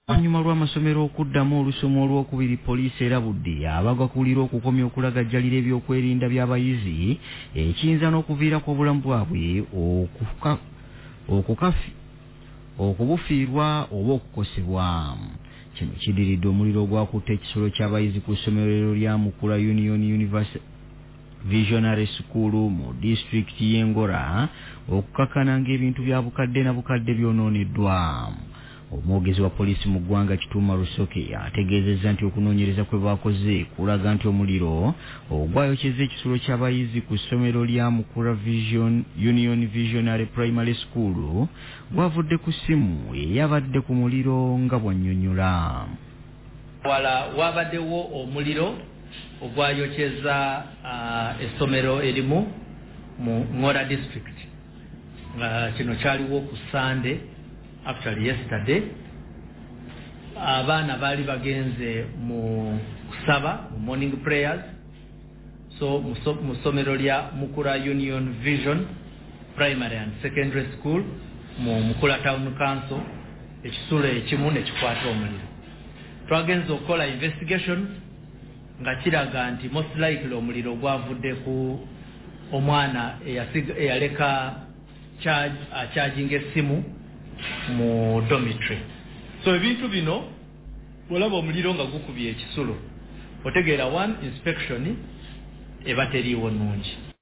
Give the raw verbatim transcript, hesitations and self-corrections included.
Oluvannyuma lw'amasomero okuddamu olusomo olw'okubiri, poliisi erabudde abagakulira okukomya okulagajjalira ebyokwerinda by'abayizi ekiyinza n'okuviirako obulamu bwabwe okukafi okubufiirwa oba okukosebwa. Kino kidiridde omuliro ogwakutte ekisolo ky'abayizi ku ssomero lya Mukula Union University Visionary School mu disitulikiti y'Engora okukakana ng'ebintu bya bukadde na bukadde byonooneddwa. Omwogezi wa poliisi mu ggwanga Kituuma Lusoke ategeezezza nti okunoonyereza kwe bakoze kulaga nti omuliro ogwayokyeza ekisolo ky'abayizi ku ssomero lya Mukura Vision Union Visionary Primary School gwavudde ku ssimu eyabadde ku muliro nga bw'annyonnyola. Wala wabaddewo omuliro ogwayokyeza uh, essomero erimu mu Ngora district. Uh, kino kyaliwo ku Sunday, actually yesterday. Abaana bali bagenze mu kusaba mu morning prayers. So mu ssomero lya Mukura Union Vision Primary and Secondary School mu Mukura Town Council ekisulo ekimu ne kikwata omuliro. Twagenze okukola investigations nga kiraga nti most likely omuliro gwavudde ku omwana eyaleka charge uh, charging essimu mu dormitory. So ebintu bino olaba omuliro nga gukubye ekisulo otegeera one inspection eba teriiwo nnungi.